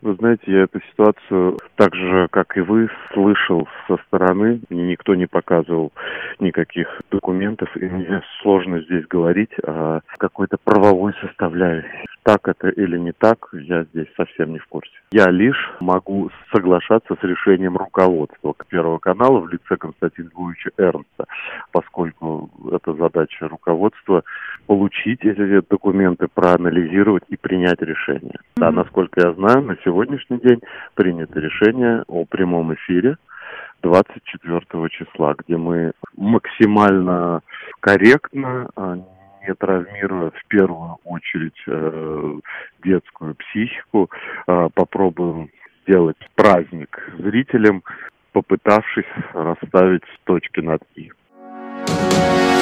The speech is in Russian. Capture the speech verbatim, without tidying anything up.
Вы знаете, я эту ситуацию так же, как и вы, слышал со стороны. Мне никто не показывал никаких документов, и мне сложно здесь говорить о какой-то правовой составляющей. Так это или не так, я здесь совсем не в курсе. Я лишь могу соглашаться с решением руководства Первого канала в лице Константина Львовича Эрнста, поскольку это задача руководства получить эти документы, проанализировать и принять решение. Mm-hmm. Да, насколько я знаю, на сегодняшний день принято решение о прямом эфире двадцать четвёртого числа, где мы максимально корректно, не травмируя в первую очередь э, детскую психику, э, попробуем сделать праздник зрителям, попытавшись расставить точки над «и».